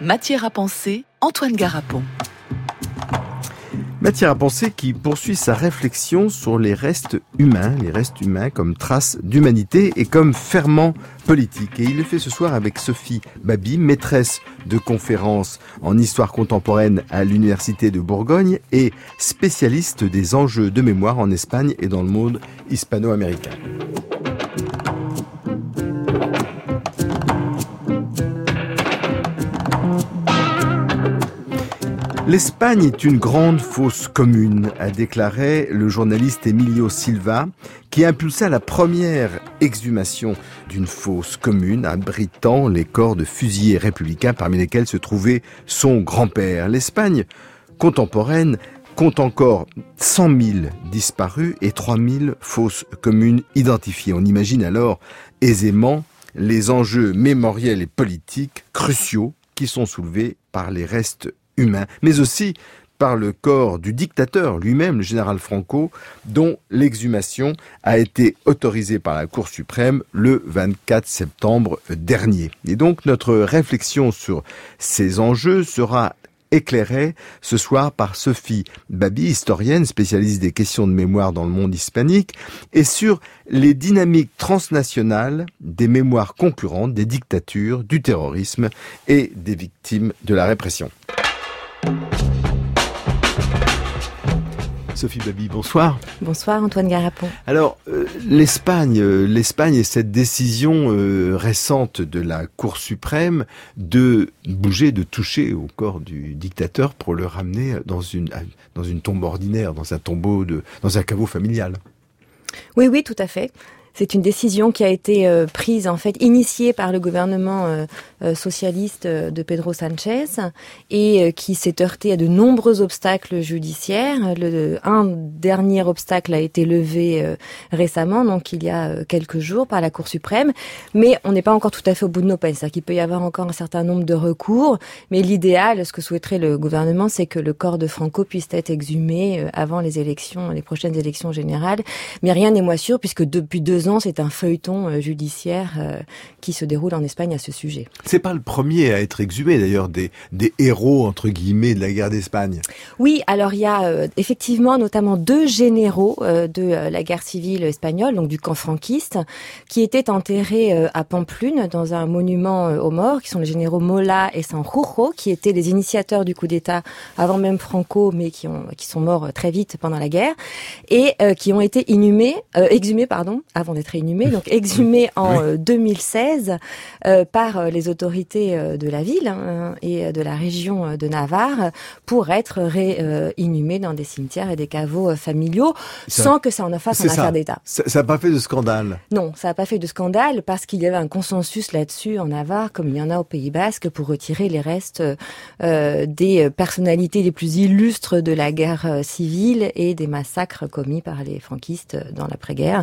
Matière à penser, Antoine Garapon. Matière à penser qui poursuit sa réflexion sur les restes humains comme traces d'humanité et comme ferment politique. Et il le fait ce soir avec Sophie Baby, maîtresse de conférences en histoire contemporaine à l'Université de Bourgogne et spécialiste des enjeux de mémoire en Espagne et dans le monde hispano-américain. L'Espagne est une grande fosse commune, a déclaré le journaliste Emilio Silva, qui impulsa la première exhumation d'une fosse commune abritant les corps de fusillés républicains parmi lesquels se trouvait son grand-père. L'Espagne contemporaine compte encore 100 000 disparus et 3 000 fosses communes identifiées. On imagine alors aisément les enjeux mémoriels et politiques cruciaux qui sont soulevés par les restes humain, mais aussi par le corps du dictateur lui-même, le général Franco, dont l'exhumation a été autorisée par la Cour suprême le 24 septembre dernier. Et donc notre réflexion sur ces enjeux sera éclairée ce soir par Sophie Baby, historienne, spécialiste des questions de mémoire dans le monde hispanique, et sur les dynamiques transnationales des mémoires concurrentes, des dictatures, du terrorisme et des victimes de la répression. Sophie Baby, bonsoir. Bonsoir Antoine Garapon. Alors, l'Espagne et cette décision récente de la Cour suprême de bouger, de toucher au corps du dictateur pour le ramener dans une tombe ordinaire, dans un tombeau, dans un caveau familial. Oui, tout à fait. C'est une décision qui a été prise, en fait, initiée par le gouvernement socialiste de Pedro Sánchez et qui s'est heurté à de nombreux obstacles judiciaires. Un dernier obstacle a été levé récemment, donc il y a quelques jours, par la Cour suprême. Mais on n'est pas encore tout à fait au bout de nos peines. C'est-à-dire qu'il peut y avoir encore un certain nombre de recours. Mais l'idéal, ce que souhaiterait le gouvernement, c'est que le corps de Franco puisse être exhumé avant les prochaines élections générales. Mais rien n'est moins sûr, puisque depuis 2 ans, c'est un feuilleton judiciaire qui se déroule en Espagne à ce sujet. C'est pas le premier à être exhumé, d'ailleurs, des héros, entre guillemets, de la guerre d'Espagne. Oui, alors il y a effectivement notamment 2 généraux de la guerre civile espagnole, donc du camp franquiste, qui étaient enterrés à Pamplune, dans un monument aux morts, qui sont les généraux Mola et Sanjurjo, qui étaient les initiateurs du coup d'État avant même Franco, mais qui sont morts très vite pendant la guerre, et qui ont été exhumés avant d'être inhumés, donc exhumés en 2016 par les autorités de la ville et de la région de Navarre pour être inhumés dans des cimetières et des caveaux familiaux sans que ça en fasse une affaire d'État. Ça n'a pas fait de scandale? Non, ça n'a pas fait de scandale parce qu'il y avait un consensus là-dessus en Navarre, comme il y en a au Pays Basque, pour retirer les restes des personnalités les plus illustres de la guerre civile et des massacres commis par les franquistes dans l'après-guerre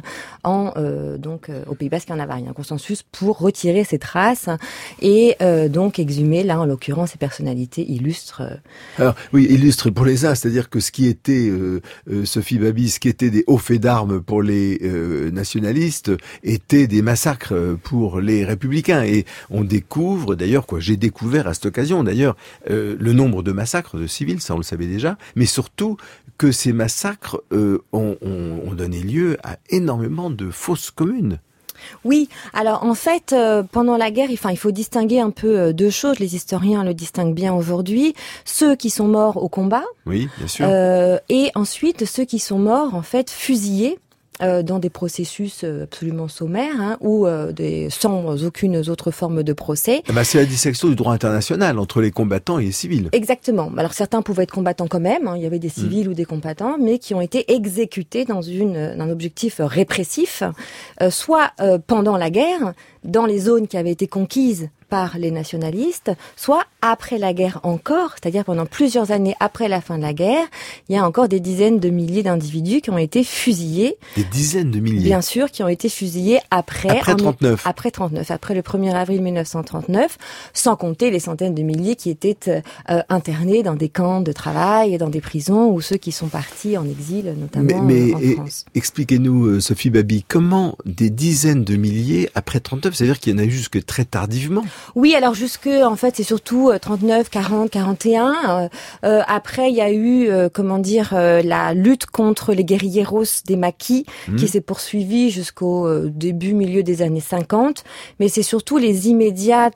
au Pays Basque et en Navarre. Il y a un consensus pour retirer ces traces et donc exhumer, là en l'occurrence, ces personnalités illustres. Alors oui, illustres pour les uns, c'est-à-dire que ce qui était, Sophie Baby, ce qui était des hauts faits d'armes pour les nationalistes, était des massacres pour les républicains. Et on découvre, d'ailleurs, j'ai découvert à cette occasion, d'ailleurs, le nombre de massacres de civils, ça on le savait déjà, mais surtout que ces massacres ont donné lieu à énormément de fausses communes. Oui, alors en fait, pendant la guerre, il faut distinguer un peu 2 choses. Les historiens le distinguent bien aujourd'hui. Ceux qui sont morts au combat, oui, bien sûr, et ensuite ceux qui sont morts en fait fusillés dans des processus absolument sommaires ou sans aucune autre forme de procès. C'est la dissection du droit international entre les combattants et les civils. Exactement. Alors certains pouvaient être combattants quand même, il y avait des civils ou des combattants, mais qui ont été exécutés dans un objectif répressif, soit pendant la guerre, dans les zones qui avaient été conquises par les nationalistes, soit après la guerre encore, c'est-à-dire pendant plusieurs années après la fin de la guerre, il y a encore des dizaines de milliers d'individus qui ont été fusillés. Des dizaines de milliers? Bien sûr, qui ont été fusillés après 39. Après le 1er avril 1939, sans compter les centaines de milliers qui étaient internés dans des camps de travail et dans des prisons, ou ceux qui sont partis en exil, notamment en France. Expliquez-nous, Sophie Baby, comment des dizaines de milliers après 39, c'est-à-dire qu'il y en a eu jusque très tardivement? Oui, alors jusque, en fait, c'est surtout 39, 40, 41. Après, il y a eu, la lutte contre les guérilleros des maquis qui s'est poursuivie jusqu'au milieu des années 50. Mais c'est surtout les immédiats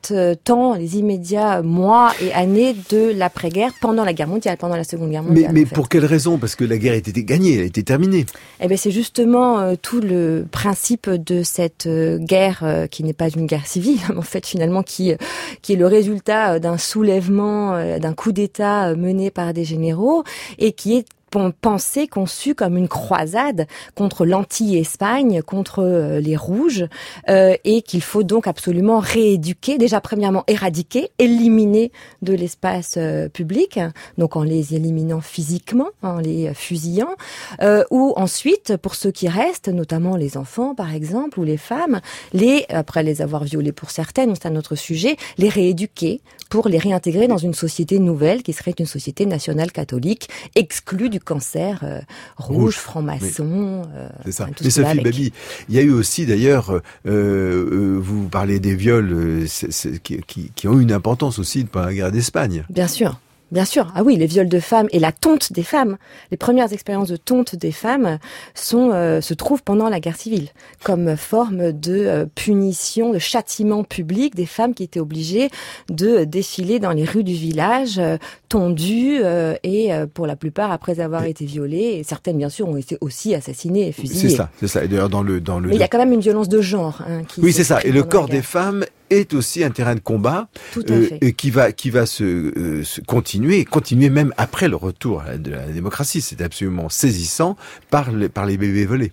mois et années de l'après-guerre, pendant la guerre mondiale, pendant la Seconde Guerre mondiale. Mais pour quelle raison? Parce que la guerre était gagnée, elle était terminée. Eh bien, c'est justement tout le principe de cette guerre qui n'est pas une guerre civile, en fait, finalement, qui est le résultat d'un soulèvement, d'un coup d'État mené par des généraux et qui est pensé, conçu comme une croisade contre l'anti-Espagne, contre les Rouges, et qu'il faut donc absolument rééduquer, déjà premièrement éradiquer, éliminer de l'espace public, donc en les éliminant physiquement, en les fusillant, ou ensuite, pour ceux qui restent, notamment les enfants par exemple, ou les femmes, après les avoir violés pour certaines, c'est un autre sujet, les rééduquer pour les réintégrer dans une société nouvelle qui serait une société nationale catholique, exclue du cancer rouge, franc-maçon. C'est ça. Mais Sophie Baby, il y a eu aussi d'ailleurs, vous parlez des viols qui ont une importance aussi pendant la guerre d'Espagne. Bien sûr. Bien sûr, ah oui, les viols de femmes et la tonte des femmes. Les premières expériences de tonte des femmes se trouvent pendant la guerre civile, comme forme de punition, de châtiment public des femmes qui étaient obligées de défiler dans les rues du village, tondues et pour la plupart après avoir été violées. Et certaines, bien sûr, ont été aussi assassinées et fusillées. C'est ça. Et d'ailleurs, Mais il y a quand même une violence de genre. Oui, c'est ça. Et le corps des femmes est aussi un terrain de combat et qui va se continuer même après le retour de la démocratie. C'est absolument saisissant par les bébés volés.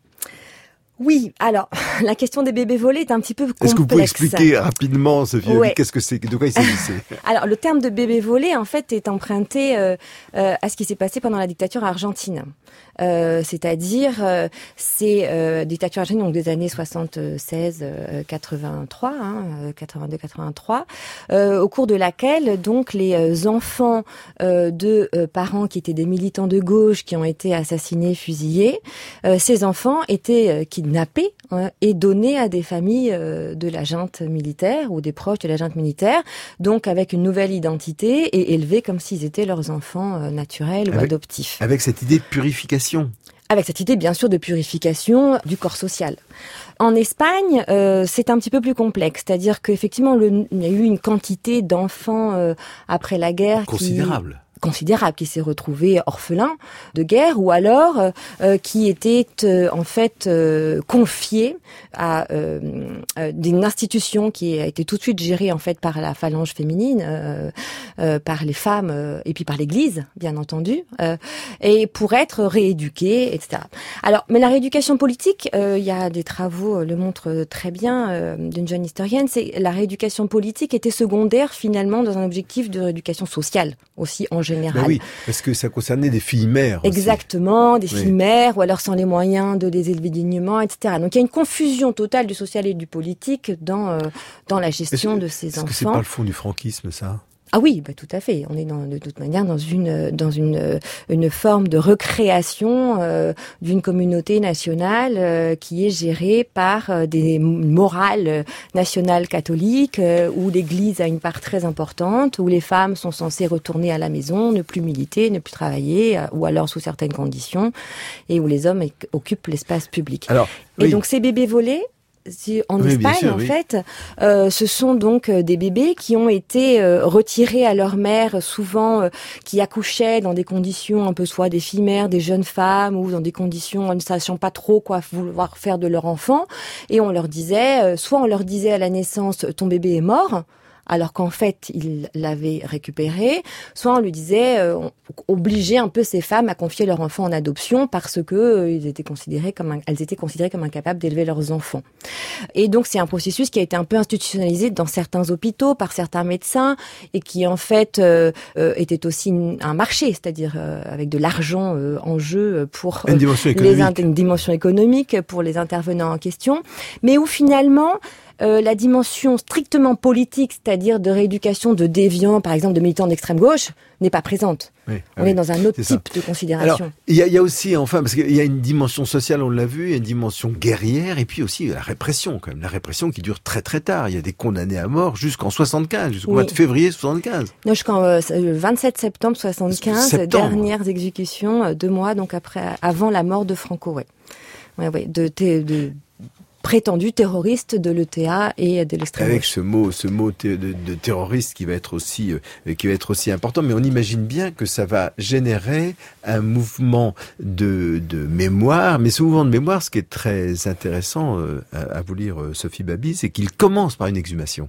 Oui, alors, la question des bébés volés est un petit peu complexe. Est-ce que vous pouvez expliquer rapidement, Sophie, qu'est-ce que c'est, de quoi il s'agissait? Alors, le terme de bébé volé, en fait, est emprunté à ce qui s'est passé pendant la dictature argentine. C'est-à-dire, dictature argentine, donc des années 76, 83, 82, 83, au cours de laquelle, donc, les enfants de parents qui étaient des militants de gauche, qui ont été assassinés, fusillés, ces enfants étaient kidnappés et donnés à des familles de la junte militaire ou des proches de la junte militaire, donc avec une nouvelle identité et élevés comme s'ils étaient leurs enfants naturels ou adoptifs. Avec cette idée de purification. Avec cette idée, bien sûr, de purification du corps social. En Espagne, c'est un petit peu plus complexe, c'est-à-dire qu'effectivement, il y a eu une quantité d'enfants après la guerre considérable, qui s'est retrouvé orphelin de guerre ou alors qui était en fait confié à d'une institution qui a été tout de suite gérée en fait par la phalange féminine, par les femmes et puis par l'Église bien entendu, et pour être rééduqués, etc. Alors, mais la rééducation politique, il y a des travaux le montrent très bien d'une jeune historienne, c'est la rééducation politique était secondaire finalement dans un objectif de rééducation sociale aussi en général. Ben oui, parce que ça concernait des filles mères. Exactement, des filles mères, ou alors sans les moyens de les élever dignement, etc. Donc il y a une confusion totale du social et du politique dans la gestion de ces enfants. Est-ce que c'est pas le fond du franquisme, ça ? Ah oui, tout à fait. On est de toute manière dans une forme de recréation d'une communauté nationale qui est gérée par des morales nationales catholiques où l'Église a une part très importante, où les femmes sont censées retourner à la maison, ne plus militer, ne plus travailler, ou alors sous certaines conditions, et où les hommes occupent l'espace public. Et donc ces bébés volés, en Espagne, en fait, ce sont donc des bébés qui ont été retirés à leur mère, souvent qui accouchaient dans des conditions un peu soit des filles mères, des jeunes femmes, ou dans des conditions ne sachant pas trop quoi vouloir faire de leur enfant. Et on leur disait, soit on leur disait à la naissance, ton bébé est mort, alors qu'en fait, il l'avait récupéré, soit on lui disait, obliger un peu ces femmes à confier leur enfant en adoption parce que elles étaient considérées comme incapables d'élever leurs enfants. Et donc, c'est un processus qui a été un peu institutionnalisé dans certains hôpitaux, par certains médecins, et qui en fait était aussi un marché, c'est-à-dire avec de l'argent en jeu pour une dimension économique pour les intervenants en question, mais où finalement, la dimension strictement politique, c'est-à-dire de rééducation de déviants, par exemple de militants d'extrême gauche, n'est pas présente. Oui, on est dans un autre type de considération. Alors, il y a aussi, enfin, parce qu'il y a une dimension sociale, on l'a vu, il y a une dimension guerrière, et puis aussi la répression, quand même. La répression qui dure très très tard. Il y a des condamnés à mort jusqu'en 75, jusqu'au mois de février 75. Non, jusqu'en le 27 septembre 75, dernières exécutions, 2 mois donc avant la mort de Franco, de prétendus terroristes de l'ETA et de l'extrême gauche. Avec ce mot de terroriste qui va être aussi important, mais on imagine bien que ça va générer un mouvement de mémoire, mais ce mouvement de mémoire, ce qui est très intéressant à vous lire, Sophie Babi, c'est qu'il commence par une exhumation.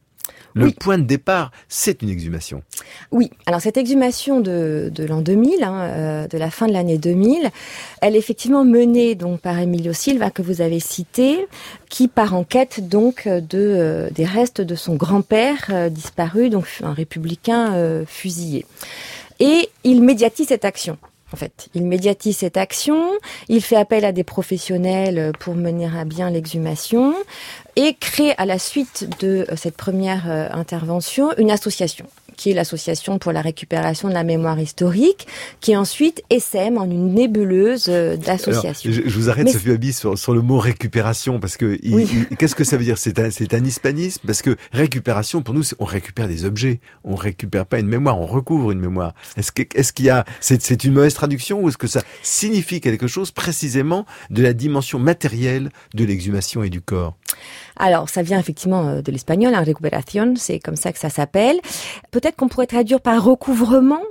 Le point de départ, c'est une exhumation. Oui, alors cette exhumation de l'an 2000, de la fin de l'année 2000, elle est effectivement menée donc par Emílio Silva, que vous avez cité, qui part en quête donc des restes de son grand-père disparu, donc un républicain fusillé. Et il médiatise cette action. En fait, il médiatise cette action, il fait appel à des professionnels pour mener à bien l'exhumation et crée à la suite de cette première intervention une association, qui est l'association pour la récupération de la mémoire historique, qui ensuite essaime en une nébuleuse d'associations. Je vous arrête, Sophie Babi, sur le mot récupération, parce que qu'est-ce que ça veut dire ? C'est un hispanisme, parce que récupération, pour nous, on récupère des objets, on récupère pas une mémoire, on recouvre une mémoire. Est-ce qu'il y a, c'est une mauvaise traduction, ou est-ce que ça signifie quelque chose précisément de la dimension matérielle de l'exhumation et du corps ? Alors, ça vient effectivement de l'espagnol, récupération, c'est comme ça que ça s'appelle. Peut-être qu'on pourrait traduire par recouvrement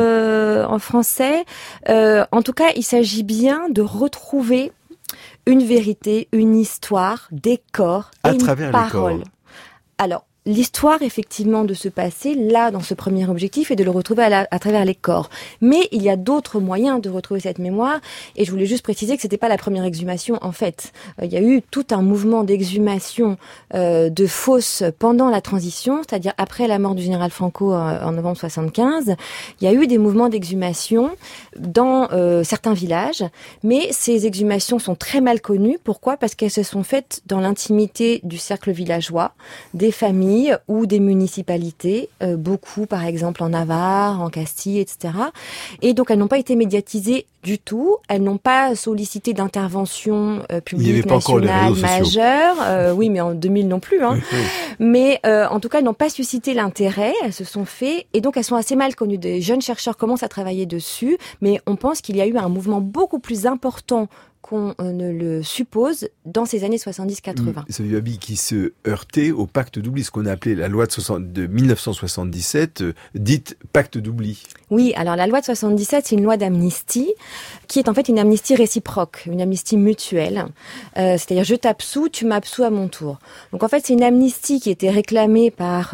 en français. En tout cas, il s'agit bien de retrouver une vérité, une histoire, des corps et une parole. Alors, l'histoire, effectivement, de ce passé, là, dans ce premier objectif, est de le retrouver à travers les corps. Mais il y a d'autres moyens de retrouver cette mémoire, et je voulais juste préciser que c'était pas la première exhumation, en fait. Il y a eu tout un mouvement d'exhumation de fosses pendant la transition, c'est-à-dire après la mort du général Franco en novembre 75. Il y a eu des mouvements d'exhumation dans certains villages, mais ces exhumations sont très mal connues. Pourquoi ? Parce qu'elles se sont faites dans l'intimité du cercle villageois, des familles, ou des municipalités, beaucoup par exemple en Navarre, en Castille, etc. Et donc elles n'ont pas été médiatisées du tout, elles n'ont pas sollicité d'intervention publique nationale majeure, oui mais en 2000 non plus, hein. Oui. Mais en tout cas elles n'ont pas suscité l'intérêt, elles se sont fait, et donc elles sont assez mal connues. Des jeunes chercheurs commencent à travailler dessus, mais on pense qu'il y a eu un mouvement beaucoup plus important qu'on ne le suppose dans ces années 70-80. C'est une Babi qui se heurtait au pacte d'oubli, ce qu'on a appelé la loi de 1977, dite pacte d'oubli. Oui, alors la loi de 77, c'est une loi d'amnistie, qui est en fait une amnistie réciproque, une amnistie mutuelle. C'est-à-dire, je t'absous, tu m'absous à mon tour. Donc en fait, c'est une amnistie qui était réclamée par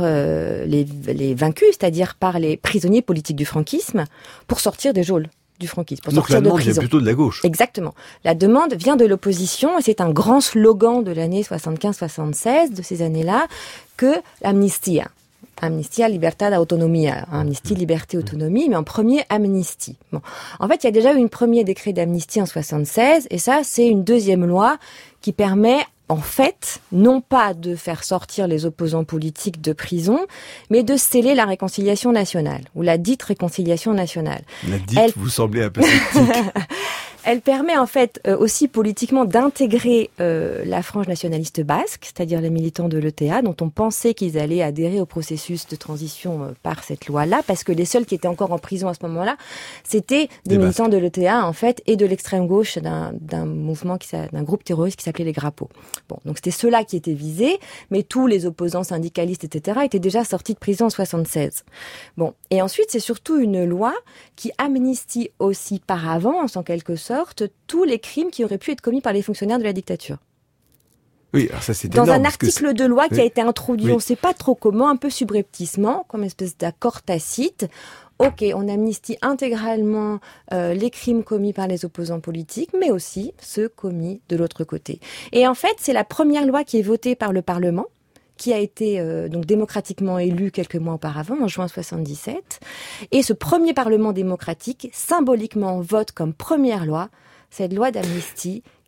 les vaincus, c'est-à-dire par les prisonniers politiques du franquisme, pour sortir des geôles du franquisme, pour sortir de prison. Donc la demande vient plutôt de la gauche. Exactement. La demande vient de l'opposition, et c'est un grand slogan de l'année 75-76, de ces années-là, que l'amnistia. Amnistia, libertad, autonomia. Amnistie, liberté, autonomie, mais en premier, amnistie. Bon. En fait, il y a déjà eu un premier décret d'amnistie en 76, et ça, c'est une deuxième loi qui permet, en fait, non pas de faire sortir les opposants politiques de prison, mais de sceller la réconciliation nationale, ou la dite réconciliation nationale. La dite, vous semblez un peu sceptique. Elle permet en fait aussi politiquement d'intégrer la frange nationaliste basque, c'est-à-dire les militants de l'ETA, dont on pensait qu'ils allaient adhérer au processus de transition par cette loi-là, parce que les seuls qui étaient encore en prison à ce moment-là, c'était des militants de l'ETA en fait, et de l'extrême gauche d'un mouvement, d'un groupe terroriste qui s'appelait les Grappos. Bon, donc c'était ceux-là qui étaient visés, mais tous les opposants syndicalistes, etc., étaient déjà sortis de prison en 76. Bon, et ensuite c'est surtout une loi qui amnistie aussi par avance, en quelque sorte, tous les crimes qui auraient pu être commis par les fonctionnaires de la dictature. Oui, alors ça c'est dans énorme, un article de loi qui a été introduit, on ne sait pas trop comment, un peu subrepticement, comme une espèce d'accord tacite. Ok, on amnistie intégralement les crimes commis par les opposants politiques, mais aussi ceux commis de l'autre côté. Et en fait, c'est la première loi qui est votée par le Parlement, qui a été donc démocratiquement élu quelques mois auparavant, en juin 77. Et ce premier Parlement démocratique, symboliquement, vote comme première loi cette loi d'amnistie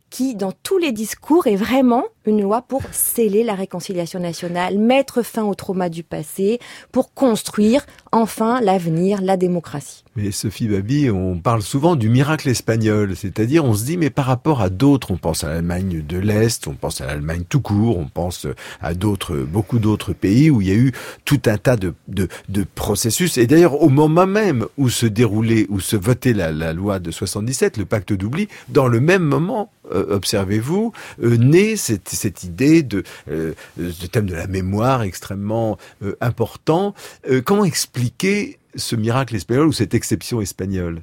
qui, dans tous les discours, est vraiment une loi pour sceller la réconciliation nationale, mettre fin au trauma du passé, pour construire enfin l'avenir, la démocratie. Mais Sophie Baby, on parle souvent du miracle espagnol, c'est-à-dire on se dit mais par rapport à d'autres, on pense à l'Allemagne de l'Est, on pense à l'Allemagne tout court, on pense à beaucoup d'autres pays où il y a eu tout un tas de processus. Et d'ailleurs au moment même où se votait la loi de 77, le pacte d'oubli, dans le même moment, observez-vous, naît cette idée de thème de la mémoire extrêmement important. Comment expliquer ce miracle espagnol ou cette exception espagnole?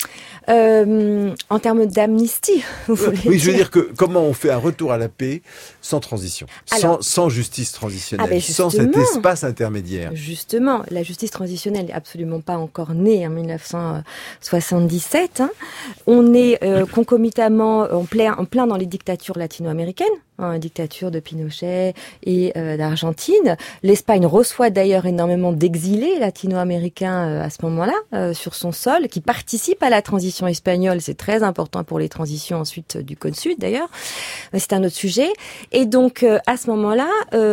En termes d'amnistie, vous voulez dire? Oui, je veux dire que comment on fait un retour à la paix sans transition, sans justice transitionnelle, sans cet espace intermédiaire. Justement, la justice transitionnelle n'est absolument pas encore née en 1977. On est concomitamment en plein dans les dictatures latino-américaines. Dictature de Pinochet et d'Argentine. L'Espagne reçoit d'ailleurs énormément d'exilés latino-américains à ce moment-là sur son sol, qui participent à la transition espagnole. C'est très important pour les transitions ensuite du Cône Sud d'ailleurs. C'est un autre sujet. Et donc à ce moment-là,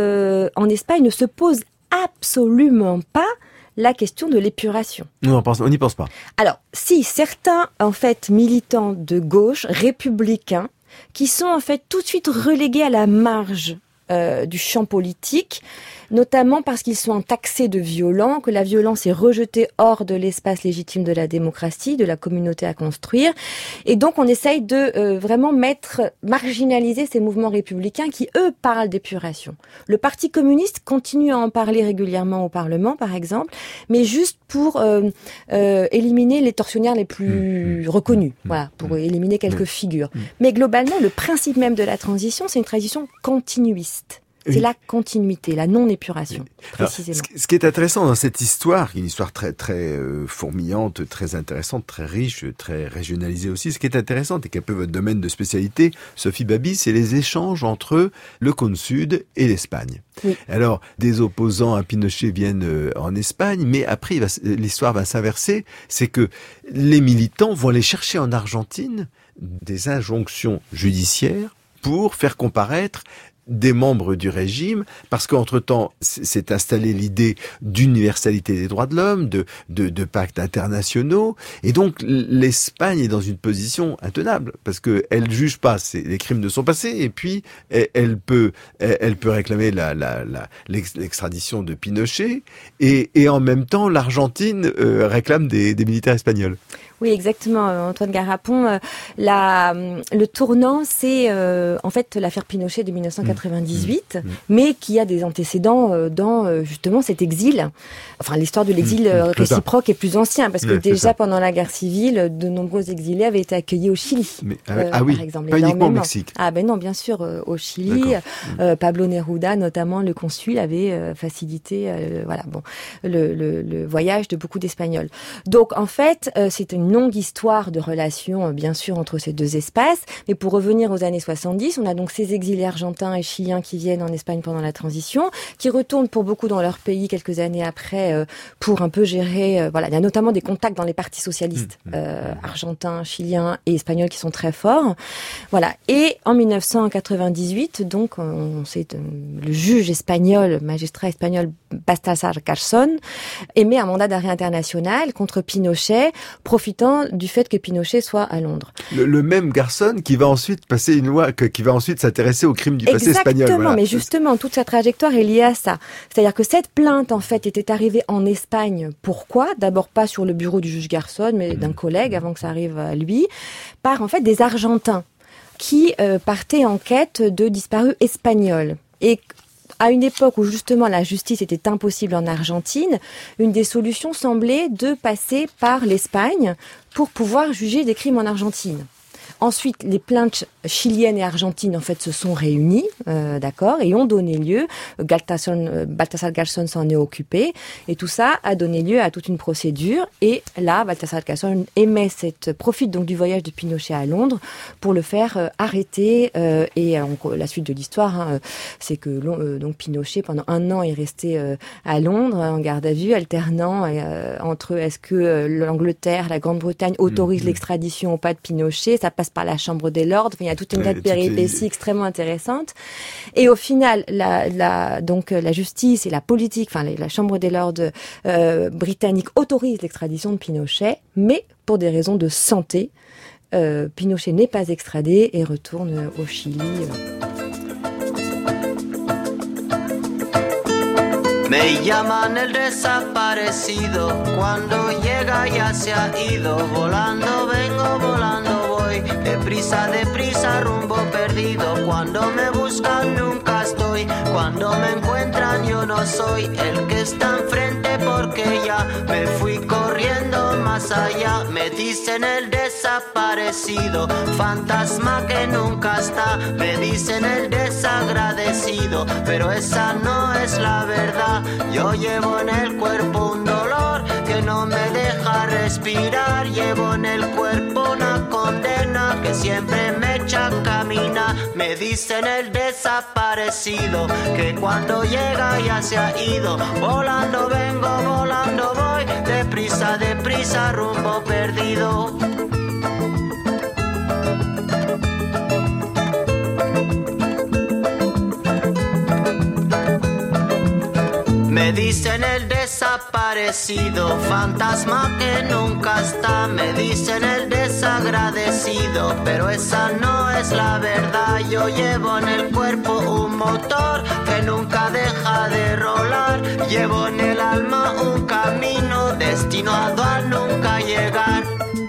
en Espagne ne se pose absolument pas la question de l'épuration. Non, on n'y pense pas. Alors, si certains en fait militants de gauche républicains qui sont en fait tout de suite relégués à la marge du champ politique, notamment parce qu'ils sont taxés de violents, que la violence est rejetée hors de l'espace légitime de la démocratie, de la communauté à construire. Et donc on essaye de vraiment marginaliser ces mouvements républicains qui, eux, parlent d'épuration. Le Parti communiste continue à en parler régulièrement au Parlement, par exemple, mais juste pour éliminer les tortionnaires les plus reconnus, voilà, pour éliminer quelques figures. Mais globalement, le principe même de la transition, c'est une transition continuiste. C'est la continuité, la non-épuration, précisément. Alors, ce qui est intéressant dans cette histoire, qui est une histoire très très fourmillante, très intéressante, très riche, très régionalisée aussi, ce qui est intéressant et qui est un peu votre domaine de spécialité, Sophie Baby, c'est les échanges entre le Cône Sud et l'Espagne. Oui. Alors, des opposants à Pinochet viennent en Espagne, mais après l'histoire va s'inverser, c'est que les militants vont aller chercher en Argentine des injonctions judiciaires pour faire comparaître des membres du régime, parce qu'entre-temps, s'est installée l'idée d'universalité des droits de l'homme, de pactes internationaux, et donc l'Espagne est dans une position intenable, parce que elle juge pas les crimes de son passé, et puis elle peut réclamer l'extradition de Pinochet, et en même temps, l'Argentine réclame des militaires espagnols. Oui, exactement, Antoine Garapon. Le tournant, c'est en fait l'affaire Pinochet de 1998, mais qui a des antécédents dans justement cet exil. Enfin, l'histoire de l'exil réciproque est plus ancien, parce que déjà pendant la guerre civile, de nombreux exilés avaient été accueillis au Chili, par exemple. Pas uniquement au Mexique. Ah ben non, bien sûr, au Chili. Pablo Neruda, notamment le consul, avait facilité le voyage de beaucoup d'Espagnols. Donc en fait, c'est une longue histoire de relations, bien sûr, entre ces deux espaces. Mais pour revenir aux années 70, on a donc ces exilés argentins et chiliens qui viennent en Espagne pendant la transition, qui retournent pour beaucoup dans leur pays quelques années après pour un peu gérer... il y a notamment des contacts dans les partis socialistes argentins, chiliens et espagnols qui sont très forts. Voilà. Et en 1998, donc, le juge espagnol, magistrat espagnol Baltasar Garzón, émet un mandat d'arrêt international contre Pinochet, profitant du fait que Pinochet soit à Londres. Le même Garzón qui va ensuite passer une loi, qui va ensuite s'intéresser aux crimes du passé espagnol. Exactement, mais justement, toute sa trajectoire est liée à ça. C'est-à-dire que cette plainte, en fait, était arrivée en Espagne. Pourquoi ? D'abord pas sur le bureau du juge Garzón, mais d'un collègue, avant que ça arrive à lui, par, en fait, des Argentins qui partaient en quête de disparus espagnols. Et à une époque où justement la justice était impossible en Argentine, une des solutions semblait de passer par l'Espagne pour pouvoir juger des crimes en Argentine. Ensuite, les plaintes chiliennes et argentines, en fait, se sont réunies, d'accord, et ont donné lieu. Baltasar Garzón s'en est occupé, et tout ça a donné lieu à toute une procédure. Et là, Baltasar Garzón profite donc du voyage de Pinochet à Londres pour le faire arrêter. Et la suite de l'histoire, c'est que donc Pinochet, pendant 1 an, est resté à Londres en garde à vue, alternant entre est-ce que l'Angleterre, la Grande-Bretagne autorise l'extradition ou pas de Pinochet. Ça passe passe par la Chambre des Lords. Il y a toute une tas de péripéties extrêmement intéressantes. Et au final, donc la justice et la politique, enfin la Chambre des Lords britannique autorise l'extradition de Pinochet, mais pour des raisons de santé. Pinochet n'est pas extradé et retourne au Chili. Me llaman el desaparecido, cuando llega ya se ha ido, volando vengo, volando voy, deprisa, rumbo perdido, cuando me buscan nunca estoy, cuando me encuentran yo no soy el que está enfrente porque ya me fui corriendo más allá, me dicen el desaparecido, fantasma que nunca está, me dicen el desagradecido, pero esa no es la verdad. Yo llevo en el cuerpo un dolor que no me deja respirar. Llevo en el cuerpo una condena que siempre me echa a caminar. Me dicen el desaparecido que cuando llega ya se ha ido. Volando vengo, volando voy, deprisa, rumbo perdido. Me dicen el desaparecido, fantasma que nunca está. Me dicen el desagradecido, pero esa no es la verdad. Yo llevo en el cuerpo un motor que nunca deja de rolar. Llevo en el alma un camino destinado a nunca llegar.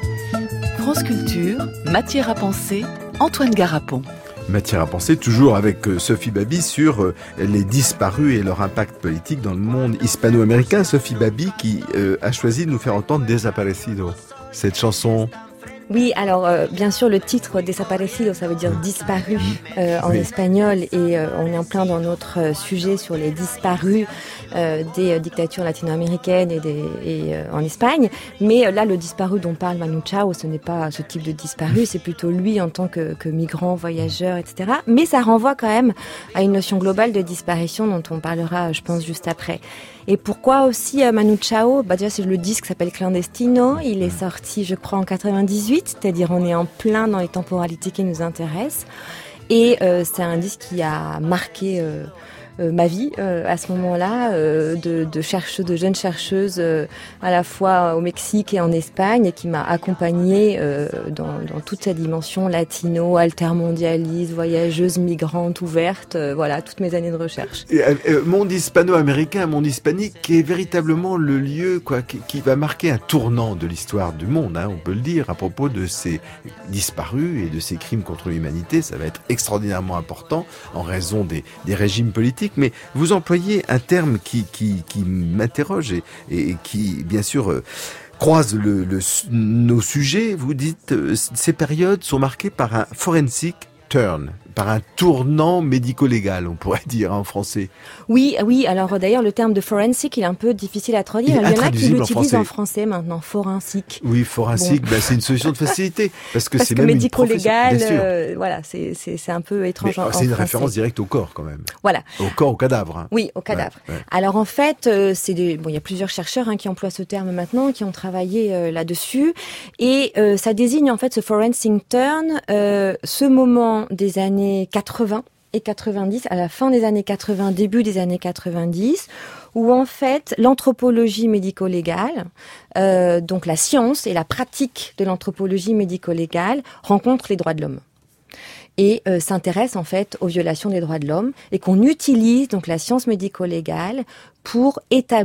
France Culture, matière à penser, Antoine Garapon. Matière à penser, toujours avec Sophie Babi sur les disparus et leur impact politique dans le monde hispano-américain. Sophie Babi qui a choisi de nous faire entendre Desaparecido. Cette chanson... Oui, alors bien sûr le titre Desaparecido, ça veut dire disparu en espagnol, et on est en plein dans notre sujet sur les disparus des dictatures latino-américaines et en Espagne. Mais là, le disparu dont parle Manu Chao, ce n'est pas ce type de disparu, c'est plutôt lui en tant que migrant, voyageur, etc. Mais ça renvoie quand même à une notion globale de disparition dont on parlera, je pense, juste après. Et pourquoi aussi Manu Chao? Déjà, c'est le disque qui s'appelle Clandestino. Il est sorti, je crois, en 98, c'est-à-dire on est en plein dans les temporalités qui nous intéressent. Et c'est un disque qui a marqué ma vie à ce moment-là, de jeunes chercheuses à la fois au Mexique et en Espagne, et qui m'a accompagnée dans toute sa dimension latino, altermondialiste, voyageuse, migrante, ouverte, voilà, toutes mes années de recherche. Monde hispano-américain, monde hispanique, qui est véritablement le lieu qui va marquer un tournant de l'histoire du monde, on peut le dire, à propos de ces disparus et de ces crimes contre l'humanité. Ça va être extraordinairement important en raison des régimes politiques. Mais vous employez un terme qui m'interroge et qui, bien sûr, croise nos sujets. Vous dites ces périodes sont marquées par un forensic turn, par un tournant médico-légal, on pourrait dire en français. Oui. Alors d'ailleurs, le terme de forensic, il est un peu difficile à traduire. Il y en a qui l'utilisent en français maintenant, forensic. Oui, forensic, c'est une solution de facilité, parce que c'est même médico-légal, voilà, c'est un peu étrange en c'est une français. référence directe au corps quand même. Voilà. Au corps, au cadavre. Oui, au cadavre. Ouais. Alors en fait, il y a plusieurs chercheurs qui emploient ce terme maintenant, qui ont travaillé là-dessus, et ça désigne en fait ce forensic turn, ce moment des années 80 et 90, à la fin des années 80, début des années 90, où en fait l'anthropologie médico-légale, donc la science et la pratique de l'anthropologie médico-légale rencontrent les droits de l'homme. Et s'intéresse en fait aux violations des droits de l'homme, et qu'on utilise donc la science médico-légale pour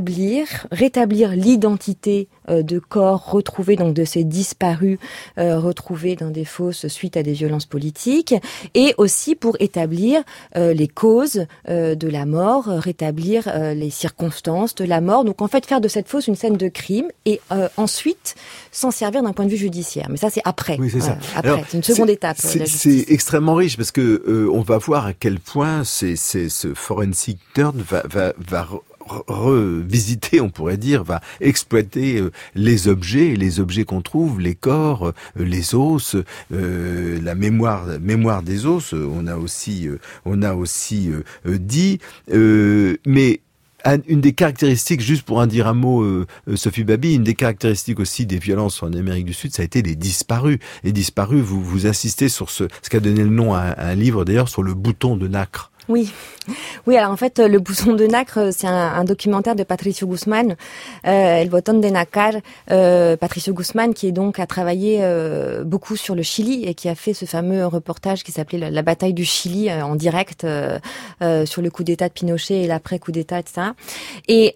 rétablir l'identité de corps retrouvés, donc de ces disparus retrouvés dans des fosses suite à des violences politiques, et aussi pour établir les causes de la mort, rétablir les circonstances de la mort. Donc en fait faire de cette fosse une scène de crime, et ensuite s'en servir d'un point de vue judiciaire. Mais ça c'est après. Oui, c'est ça. Après, alors, c'est une seconde étape. C'est extrêmement riche, parce que on va voir à quel point ce forensic turn va revisiter, on pourrait dire, va exploiter les objets qu'on trouve, les corps, les os, la mémoire des os. On a aussi dit, mais Une des caractéristiques, juste pour en dire un mot, Sophie Babi, une des caractéristiques aussi des violences en Amérique du Sud, ça a été les disparus. Les disparus, vous insistez sur ce qui a donné le nom à un livre d'ailleurs, sur le bouton de nacre. Oui, alors en fait, le bouton de nacre, c'est un documentaire de Patricio Guzmán, El Botón de Nácar. Patricio Guzmán, qui a travaillé beaucoup sur le Chili et qui a fait ce fameux reportage qui s'appelait la bataille du Chili en direct sur le coup d'État de Pinochet et l'après coup d'État, etc. Et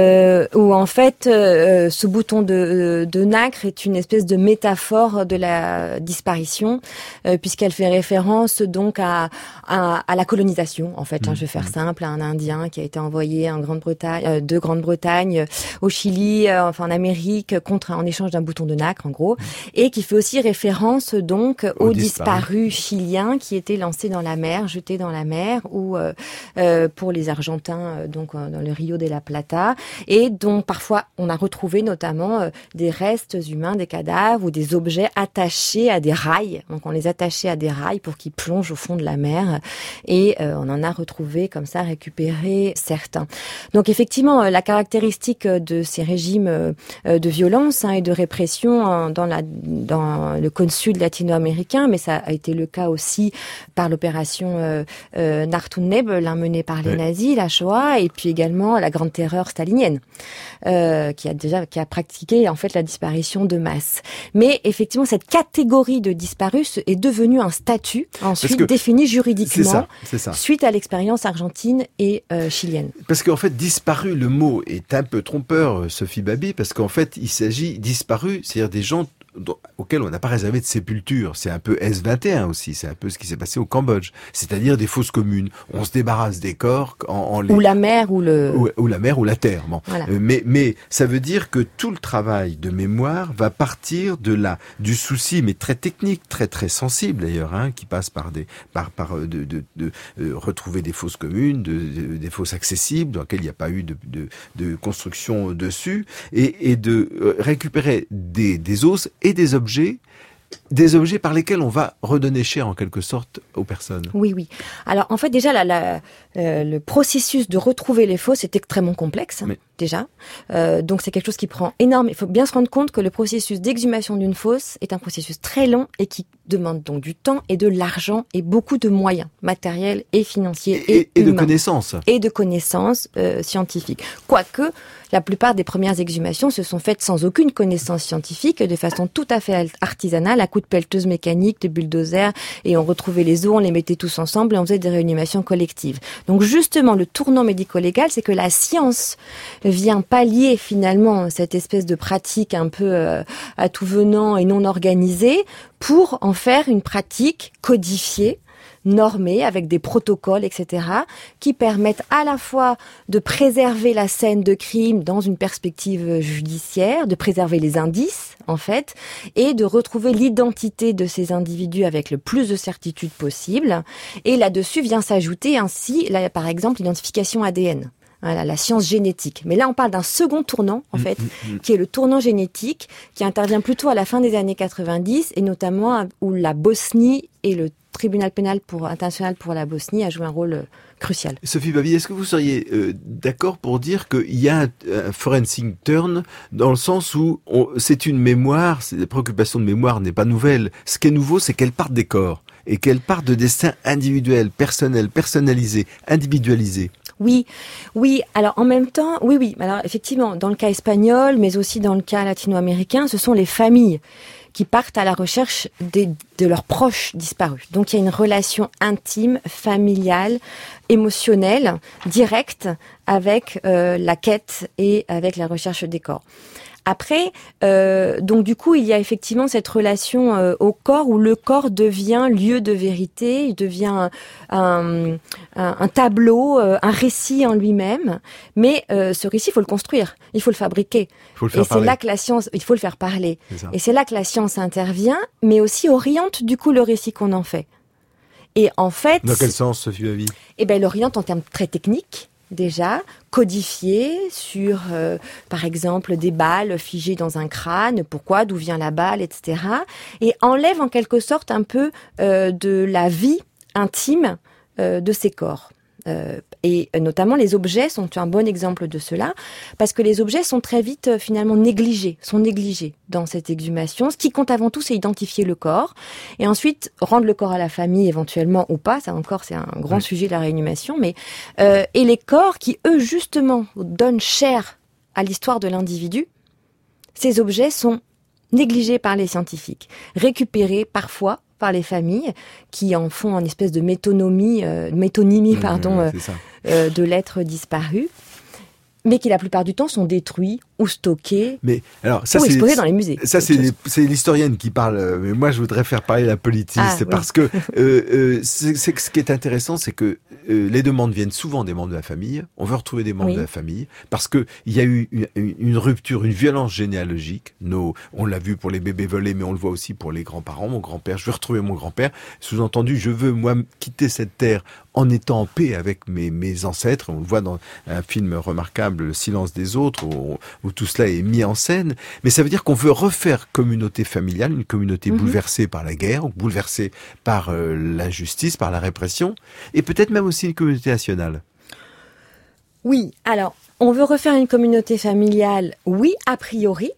où en fait, ce bouton de nacre est une espèce de métaphore de la disparition, puisqu'elle fait référence donc à la colonisation. En fait, je vais faire simple, un Indien qui a été envoyé de Grande-Bretagne au Chili, en Amérique, en échange d'un bouton de nacre, en gros, et qui fait aussi référence donc aux disparus chiliens qui étaient lancés dans la mer, jetés dans la mer, ou pour les Argentins, donc dans le Rio de la Plata, et dont parfois on a retrouvé notamment des restes humains, des cadavres ou des objets attachés à des rails. Donc on les attachait à des rails pour qu'ils plongent au fond de la mer, et on en a retrouvé comme ça, récupéré certains. Donc effectivement, la caractéristique de ces régimes de violence et de répression dans le cône sud latino-américain, mais ça a été le cas aussi par l'opération Nachturnebel, menée par les nazis, la Shoah, et puis également la Grande Terreur stalinienne, qui a pratiqué en fait la disparition de masse. Mais effectivement, cette catégorie de disparus est devenue un statut ensuite défini juridiquement. C'est ça. Suite à l'expérience argentine et chilienne. Parce qu'en fait, disparu, le mot est un peu trompeur, Sophie Babi, parce qu'en fait, il s'agit disparu, c'est-à-dire des gens auxquels on n'a pas réservé de sépulture. C'est un peu S21 aussi, c'est un peu ce qui s'est passé au Cambodge. C'est-à-dire des fosses communes. On se débarrasse des corps ou la mer ou la mer ou la terre. Bon. Voilà. Mais ça veut dire que tout le travail de mémoire va partir du souci, mais très technique, très très sensible d'ailleurs, qui passe par retrouver des fosses communes, des fosses accessibles dans lesquelles il n'y a pas eu de construction dessus, et de récupérer des os et des objets par lesquels on va redonner chair en quelque sorte aux personnes. Oui. Alors en fait déjà le processus de retrouver les fosses est extrêmement complexe déjà. Donc c'est quelque chose qui prend énorme. Il faut bien se rendre compte que le processus d'exhumation d'une fosse est un processus très long et qui demande donc du temps et de l'argent et beaucoup de moyens matériels et financiers et de humains. connaissances. Et de connaissances scientifiques. Quoique la plupart des premières exhumations se sont faites sans aucune connaissance scientifique, de façon tout à fait artisanale, à coups de pelleteuses mécaniques, de bulldozers, et on retrouvait les os, on les mettait tous ensemble et on faisait des réanimations collectives. Donc justement, le tournant médico-légal, c'est que la science vient pallier finalement cette espèce de pratique un peu à tout venant et non organisée pour en faire une pratique codifiée, normés avec des protocoles, etc., qui permettent à la fois de préserver la scène de crime dans une perspective judiciaire, de préserver les indices, en fait, et de retrouver l'identité de ces individus avec le plus de certitude possible. Et là-dessus vient s'ajouter ainsi, là, par exemple, l'identification ADN. Voilà, la science génétique. Mais là, on parle d'un second tournant, en fait, qui est le tournant génétique, qui intervient plutôt à la fin des années 90, et notamment où la Bosnie et le tribunal pénal international pour la Bosnie a joué un rôle crucial. Sophie Babi, est-ce que vous seriez d'accord pour dire qu'il y a un forensic turn dans le sens où c'est une mémoire, la préoccupation de mémoire n'est pas nouvelle. Ce qui est nouveau, c'est qu'elle parte des corps et qu'elle part de destins individuels, personnels, personnalisés, individualisés. Oui. Alors en même temps, oui. Alors effectivement, dans le cas espagnol, mais aussi dans le cas latino-américain, ce sont les familles qui partent à la recherche de leurs proches disparus. Donc il y a une relation intime, familiale, émotionnelle, directe avec la quête et avec la recherche des corps. Après, donc du coup, il y a effectivement cette relation au corps où le corps devient lieu de vérité, il devient un tableau, un récit en lui-même. Mais ce récit, il faut le construire, il faut le fabriquer. Et c'est là que la science, il faut le faire parler. Et c'est là que la science intervient, mais aussi oriente du coup le récit qu'on en fait. Et en fait, dans quel sens, Sophie Babi ? Elle oriente en termes très techniques. Déjà codifié sur, par exemple, des balles figées dans un crâne, pourquoi, d'où vient la balle, etc. Et enlève en quelque sorte un peu de la vie intime de ces corps. Et notamment les objets sont un bon exemple de cela, parce que les objets sont très vite finalement négligés dans cette exhumation. Ce qui compte avant tout, c'est identifier le corps, et ensuite rendre le corps à la famille éventuellement ou pas. Ça encore, c'est un grand sujet de la réinhumation. Mais et les corps qui, eux, justement, donnent chair à l'histoire de l'individu, ces objets sont négligés par les scientifiques, récupérés parfois par les familles qui en font une espèce de métonymie de l'être disparu, mais qui la plupart du temps sont détruits ou stockés ou exposés dans les musées. Ça, c'est l'historienne qui parle, mais moi je voudrais faire parler la politiste, parce que ce qui est intéressant, c'est que les demandes viennent souvent des membres de la famille. On veut retrouver des membres de la famille, parce que il y a eu une rupture, une violence généalogique. On l'a vu pour les bébés volés, mais on le voit aussi pour les grands-parents. Mon grand-père, je veux retrouver mon grand-père. Sous-entendu, je veux, moi, quitter cette terre en étant en paix avec mes ancêtres. On le voit dans un film remarquable, Le silence des autres, où tout cela est mis en scène. Mais ça veut dire qu'on veut refaire communauté familiale, une communauté bouleversée par la guerre, ou bouleversée par l'injustice, par la répression, et peut-être même aussi une communauté nationale. Oui, alors, on veut refaire une communauté familiale, oui, a priori.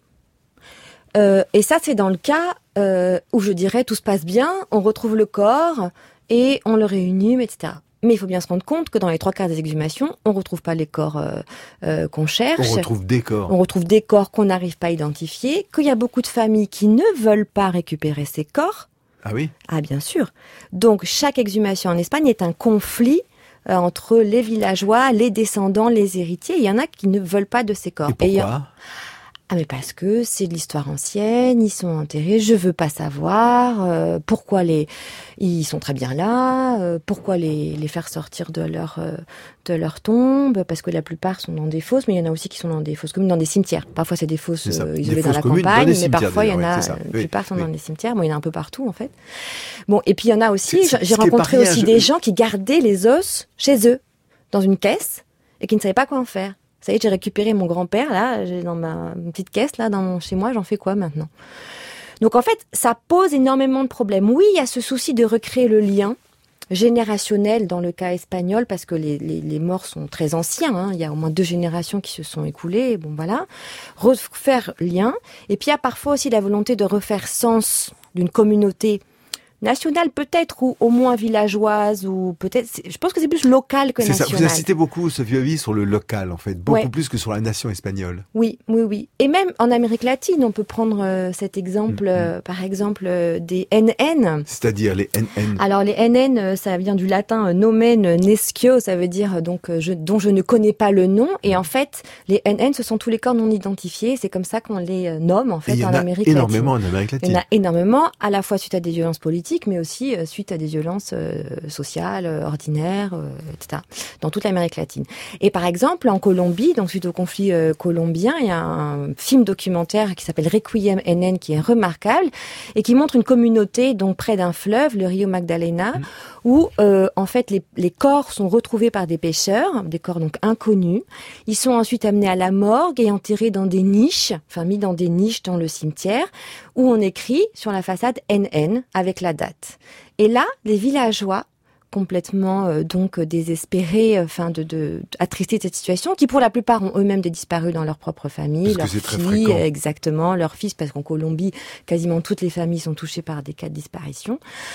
Et ça, c'est dans le cas où je dirais tout se passe bien, on retrouve le corps et on le réinhume, etc. Mais il faut bien se rendre compte que dans les 3/4 des exhumations, on retrouve pas les corps qu'on cherche. On retrouve des corps. On retrouve des corps qu'on n'arrive pas à identifier, qu'il y a beaucoup de familles qui ne veulent pas récupérer ces corps. Ah oui ? Ah bien sûr. Donc chaque exhumation en Espagne est un conflit entre les villageois, les descendants, les héritiers. Il y en a qui ne veulent pas de ces corps. Et pourquoi ? Ah mais parce que c'est de l'histoire ancienne, ils sont enterrés, je veux pas savoir pourquoi ils sont très bien là, pourquoi les faire sortir de leur tombe, parce que la plupart sont dans des fosses, mais il y en a aussi qui sont dans des fosses communes, dans des cimetières. Parfois c'est des fosses isolées dans la campagne, mais parfois il y en a, la plupart sont dans des cimetières. Bon, il y en a un peu partout en fait. Bon, et puis il y en a aussi, j'ai rencontré aussi des gens qui gardaient les os chez eux, dans une caisse, et qui ne savaient pas quoi en faire. Ça y est, j'ai récupéré mon grand-père, là, j'ai dans ma petite caisse, là, chez moi, j'en fais quoi maintenant? Donc en fait, ça pose énormément de problèmes. Oui, il y a ce souci de recréer le lien générationnel dans le cas espagnol, parce que les morts sont très anciens, hein. Il y a au moins 2 générations qui se sont écoulées, bon voilà. Refaire lien. Et puis il y a parfois aussi la volonté de refaire sens d'une communauté nationale peut-être, ou au moins villageoise, ou peut-être, je pense que c'est plus local que national. C'est ça, vous insistez beaucoup, Sophie Ovis, sur le local, en fait, beaucoup plus que sur la nation espagnole. Oui. Et même en Amérique latine, on peut prendre cet exemple, par exemple, des NN. C'est-à-dire les NN. Alors les NN, ça vient du latin nomen nescio, ça veut dire donc dont je ne connais pas le nom, et en fait, les NN, ce sont tous les corps non identifiés, c'est comme ça qu'on les nomme, en fait, en Amérique latine. Il y en a énormément en Amérique latine. Il y en a énormément, à la fois suite à des violences politiques, mais aussi suite à des violences sociales, ordinaires, etc., dans toute l'Amérique latine. Et par exemple, en Colombie, donc suite au conflit colombien, il y a un film documentaire qui s'appelle Requiem NN, qui est remarquable, et qui montre une communauté donc près d'un fleuve, le Rio Magdalena, où en fait les corps sont retrouvés par des pêcheurs, des corps donc inconnus. Ils sont ensuite amenés à la morgue et enterrés dans des niches, mis dans des niches dans le cimetière, où on écrit sur la façade NN avec la date. Et là, les villageois, complètement donc désespérés, attristés de cette situation, qui pour la plupart ont eux-mêmes disparu dans leur propre famille, leurs filles, exactement, leurs fils, parce qu'en Colombie, quasiment toutes les familles sont touchées par des cas de disparition,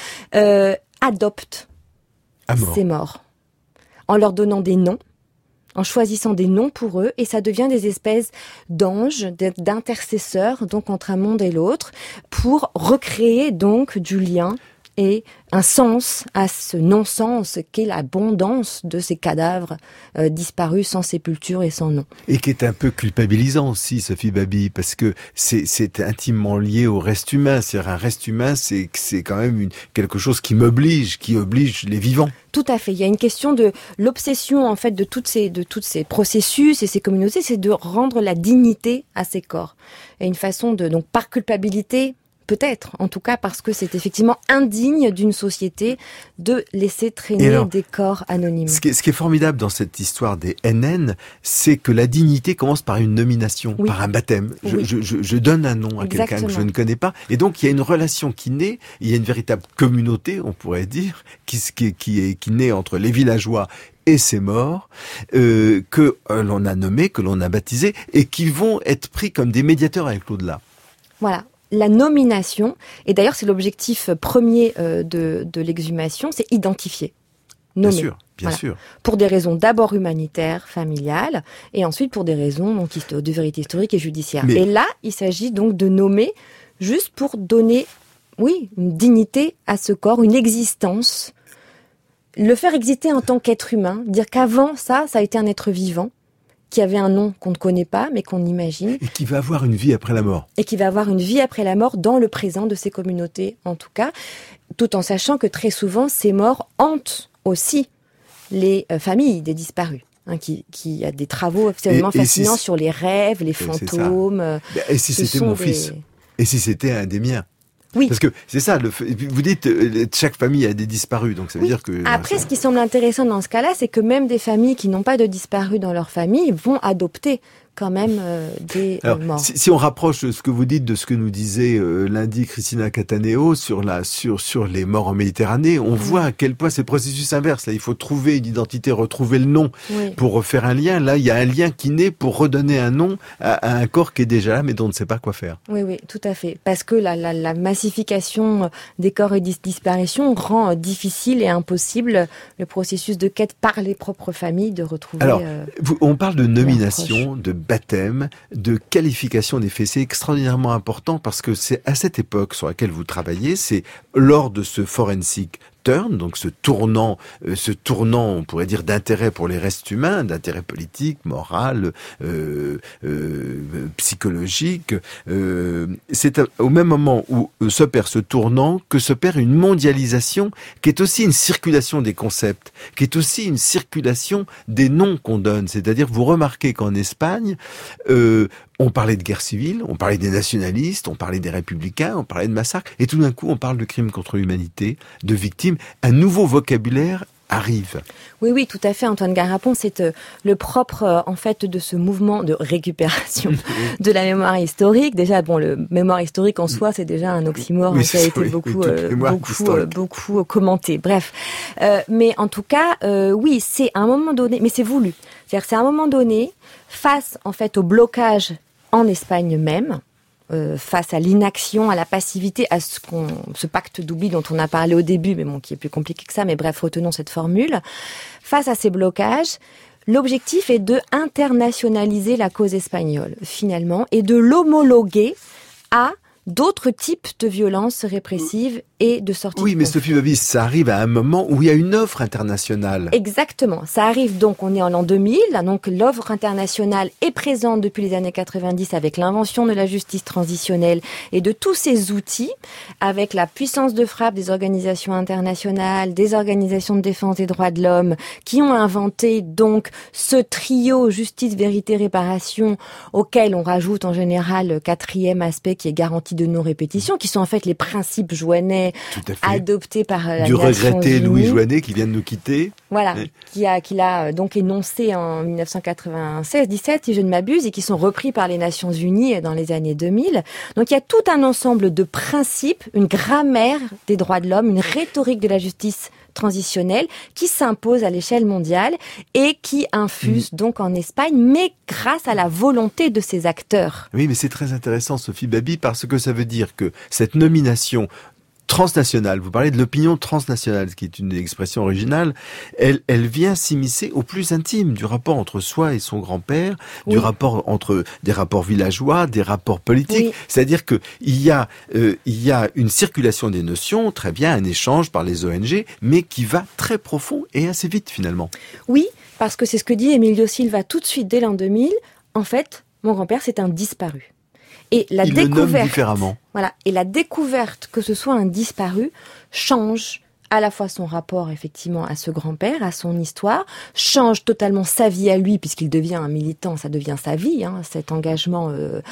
adoptent ces morts, en leur donnant des noms, en choisissant des noms pour eux, et ça devient des espèces d'anges, d'intercesseurs, donc entre un monde et l'autre, pour recréer donc du lien et un sens à ce non-sens qu'est l'abondance de ces cadavres disparus sans sépulture et sans nom. Et qui est un peu culpabilisant aussi, Sophie Babi, parce que c'est intimement lié au reste humain. C'est-à-dire un reste humain, c'est quand même quelque chose qui oblige les vivants. Tout à fait. Il y a une question de l'obsession en fait de toutes ces processus et ces communautés, c'est de rendre la dignité à ces corps. Et une façon de, donc par culpabilité, Peut-être, en tout cas, parce que c'est effectivement indigne d'une société de laisser traîner des corps anonymes. Ce qui est formidable dans cette histoire des NN, c'est que la dignité commence par une nomination, par un baptême. Je donne un nom à quelqu'un que je ne connais pas. Et donc, il y a une relation qui naît, il y a une véritable communauté, on pourrait dire, qui naît entre les villageois et ces morts, que l'on a nommés, que l'on a baptisés, et qui vont être pris comme des médiateurs avec l'au-delà. Voilà. La nomination, et d'ailleurs c'est l'objectif premier de l'exhumation, c'est identifier, nommer. Bien sûr. Pour des raisons d'abord humanitaires, familiales, et ensuite pour des raisons donc, de vérité historique et judiciaire. Et là, il s'agit donc de nommer juste pour donner, une dignité à ce corps, une existence, le faire exister en tant qu'être humain, dire qu'avant ça a été un être vivant, qui avait un nom qu'on ne connaît pas, mais qu'on imagine. Et qui va avoir une vie après la mort. Et qui va avoir une vie après la mort dans le présent de ces communautés, en tout cas, tout en sachant que très souvent, ces morts hantent aussi les familles des disparus. Qui a des travaux absolument fascinants sur les rêves, les fantômes. Et si c'était mon fils ? Et si c'était un des miens ? Oui. Parce que c'est ça, vous dites chaque famille a des disparus, donc ça veut dire que... Après, ce qui semble intéressant dans ce cas-là, c'est que même des familles qui n'ont pas de disparus dans leur famille vont adopter quand même des morts. Si on rapproche ce que vous dites de ce que nous disait lundi Christina Cataneo sur les morts en Méditerranée, on voit à quel point c'est le processus inverse. Là, il faut trouver une identité, retrouver le nom pour refaire un lien. Là, il y a un lien qui naît pour redonner un nom à un corps qui est déjà là, mais dont on ne sait pas quoi faire. Oui, tout à fait. Parce que la massification des corps et disparitions rend difficile et impossible le processus de quête par les propres familles de retrouver... Alors, on parle de nomination, de baptême, de qualification des faits. C'est extraordinairement important parce que c'est à cette époque sur laquelle vous travaillez, c'est lors de ce forensic turn, donc ce tournant, on pourrait dire, d'intérêt pour les restes humains, d'intérêt politique, moral, psychologique. C'est au même moment où s'opère ce tournant que s'opère une mondialisation qui est aussi une circulation des concepts, qui est aussi une circulation des noms qu'on donne. C'est-à-dire, vous remarquez qu'en Espagne, on parlait de guerre civile, on parlait des nationalistes, on parlait des républicains, on parlait de massacres, et tout d'un coup, on parle de crimes contre l'humanité, de victimes. Un nouveau vocabulaire arrive. Oui, tout à fait, Antoine Garapon. C'est le propre, en fait, de ce mouvement de récupération de la mémoire historique. Déjà, le mémoire historique en soi, c'est déjà un oxymore qui a été beaucoup commenté. Bref. Mais en tout cas, c'est à un moment donné, mais c'est voulu. C'est-à-dire, c'est à un moment donné, face, en fait, au blocage en Espagne même, face à l'inaction, à la passivité, à ce pacte d'oubli dont on a parlé au début, mais qui est plus compliqué que ça, mais bref, retenons cette formule. Face à ces blocages, l'objectif est de internationaliser la cause espagnole, finalement, et de l'homologuer à d'autres types de violences répressives et de sortie. Oui, mais Sophie Babis, ça arrive à un moment où il y a une offre internationale. Exactement. Ça arrive donc, on est en l'an 2000, donc l'offre internationale est présente depuis les années 90 avec l'invention de la justice transitionnelle et de tous ces outils, avec la puissance de frappe des organisations internationales, des organisations de défense des droits de l'homme, qui ont inventé donc ce trio justice, vérité, réparation, auquel on rajoute en général le quatrième aspect qui est garantie de non-répétition, qui sont en fait les principes jouanais adoptés par la Nations Unies. Du regretté Louis Jouannet qui vient de nous quitter. Voilà, qui l'a donc énoncé en 1996-17, si je ne m'abuse, et qui sont repris par les Nations Unies dans les années 2000. Donc il y a tout un ensemble de principes, une grammaire des droits de l'homme, une rhétorique de la justice transitionnelle qui s'impose à l'échelle mondiale et qui infuse donc en Espagne, mais grâce à la volonté de ces acteurs. Oui, mais c'est très intéressant, Sophie Babi, parce que ça veut dire que cette nomination transnationale, vous parlez de l'opinion transnationale, ce qui est une expression originale, elle vient s'immiscer au plus intime du rapport entre soi et son grand-père, du rapport entre des rapports villageois, des rapports politiques. C'est-à-dire que il y a une circulation des notions, très bien, un échange par les ONG, mais qui va très profond et assez vite finalement. Oui, parce que c'est ce que dit Emilio Silva tout de suite dès l'an 2000. En fait, mon grand-père, c'est un disparu. Et il le nomme différemment. Voilà. Et la découverte que ce soit un disparu change à la fois son rapport effectivement à ce grand-père, à son histoire, change totalement sa vie à lui puisqu'il devient un militant, ça devient sa vie, cet engagement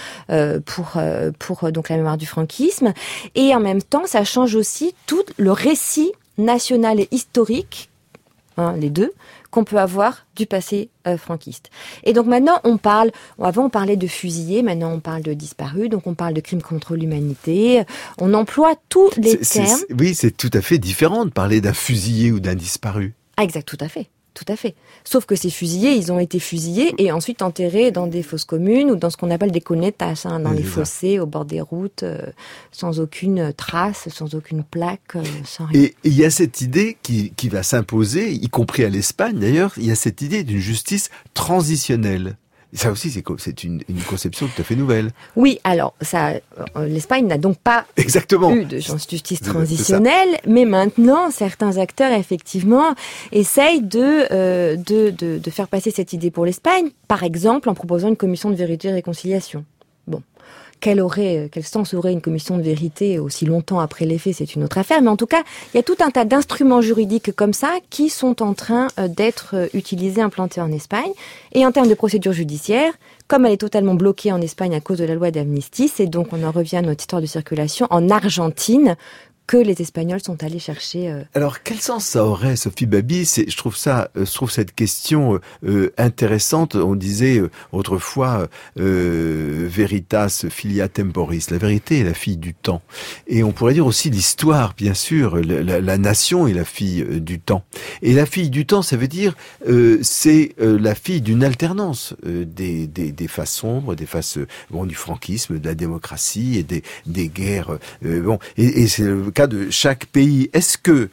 pour donc la mémoire du franquisme, et en même temps ça change aussi tout le récit national et historique, les deux, qu'on peut avoir du passé franquiste. Et donc maintenant avant on parlait de fusillés, maintenant on parle de disparus, donc on parle de crimes contre l'humanité, on emploie tous les termes. Oui, c'est tout à fait différent de parler d'un fusillé ou d'un disparu. Ah, exact, tout à fait. Sauf que ces fusillés, ils ont été fusillés et ensuite enterrés dans des fosses communes ou dans ce qu'on appelle des cunetas, dans les fossés, au bord des routes, sans aucune trace, sans aucune plaque, sans rien. Et il y a cette idée qui va s'imposer, y compris à l'Espagne d'ailleurs, il y a cette idée d'une justice transitionnelle. Ça aussi, c'est une conception tout à fait nouvelle. Oui, alors l'Espagne n'a donc pas eu de justice transitionnelle, mais maintenant, certains acteurs, effectivement, essayent de faire passer cette idée pour l'Espagne, par exemple en proposant une commission de vérité et réconciliation. Bon. Quel sens aurait une commission de vérité aussi longtemps après les faits, c'est une autre affaire. Mais en tout cas, il y a tout un tas d'instruments juridiques comme ça qui sont en train d'être utilisés, implantés en Espagne. Et en termes de procédure judiciaire, comme elle est totalement bloquée en Espagne à cause de la loi d'amnistie, c'est donc, on en revient à notre histoire de circulation, en Argentine, que les Espagnols sont allés chercher. Alors, quel sens ça aurait, Sophie Baby ? Je trouve cette question intéressante. On disait autrefois veritas filia temporis. La vérité est la fille du temps. Et on pourrait dire aussi l'histoire, bien sûr. La nation est la fille du temps. Et la fille du temps, ça veut dire c'est la fille d'une alternance des phases sombres, des phases du franquisme, de la démocratie et des guerres. Et c'est le cas de chaque pays. Est-ce que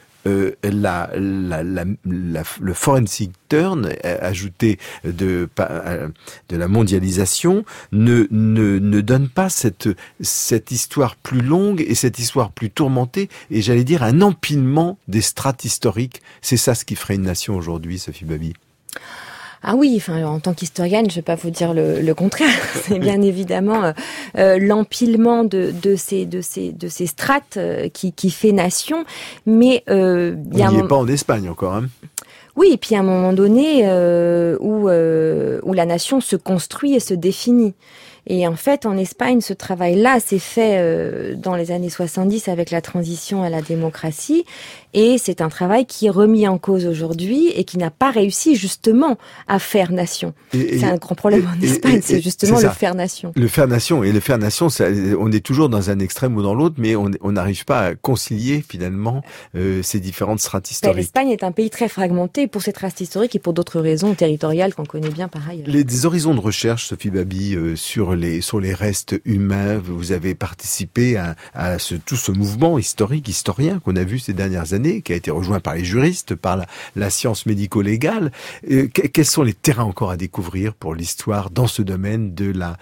le forensic turn ajouté de la mondialisation ne donne pas cette histoire plus longue et cette histoire plus tourmentée et j'allais dire un empilement des strates historiques? C'est ça ce qui ferait une nation aujourd'hui, Sophie Baby. Ah oui, en tant qu'historienne, je vais pas vous dire le contraire. C'est bien évidemment l'empilement de ces strates qui fait nation. Mais on n'y est pas en Espagne encore, hein. Oui, et puis à un moment donné où la nation se construit et se définit. Et en fait, en Espagne, ce travail-là s'est fait dans les années 70 avec la transition à la démocratie. Et c'est un travail qui est remis en cause aujourd'hui et qui n'a pas réussi justement à faire nation. C'est un grand problème en Espagne, c'est justement le faire nation. Le faire nation. Et le faire nation, on est toujours dans un extrême ou dans l'autre, mais on n'arrive pas à concilier finalement ces différentes strates historiques. L'Espagne est un pays très fragmenté pour ses strates historiques et pour d'autres raisons territoriales qu'on connaît bien par ailleurs. Des horizons de recherche, Sophie Baby, sur les restes humains, vous avez participé à tout ce mouvement historien qu'on a vu ces dernières années, qui a été rejoint par les juristes, par la science médico-légale. Quels sont les terrains encore à découvrir pour l'histoire dans ce domaine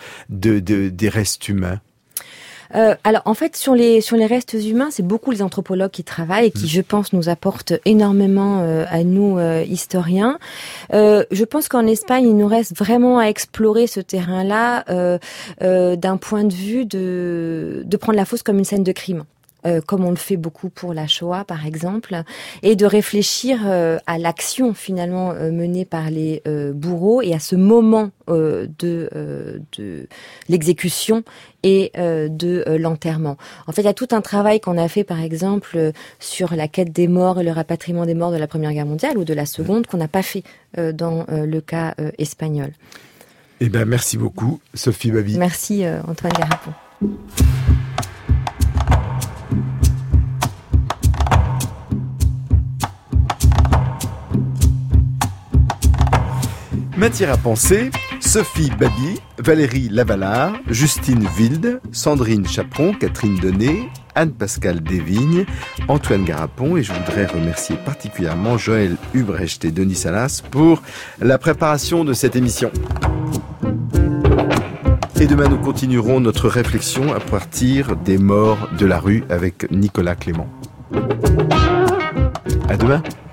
des restes humains? Alors en fait sur les restes humains, c'est beaucoup les anthropologues qui travaillent et qui je pense nous apportent énormément à nous historiens. Je pense qu'en Espagne il nous reste vraiment à explorer ce terrain-là d'un point de vue de prendre la fosse comme une scène de crime. Comme on le fait beaucoup pour la Shoah par exemple, et de réfléchir à l'action finalement menée par les bourreaux et à ce moment de l'exécution et de l'enterrement. En fait, il y a tout un travail qu'on a fait par exemple sur la quête des morts et le rapatriement des morts de la Première Guerre mondiale ou de la Seconde qu'on n'a pas fait dans le cas espagnol. Eh bien, merci beaucoup, Sophie Baby. Merci Antoine Garapon. Matière à penser, Sophie Baby, Valérie Lavalard, Justine Wilde, Sandrine Chaperon, Catherine Donnet, Anne-Pascale Desvignes, Antoine Garapon et je voudrais remercier particulièrement Joël Hubrecht et Denis Salas pour la préparation de cette émission. Et demain, nous continuerons notre réflexion à partir des morts de la rue avec Nicolas Clément. À demain.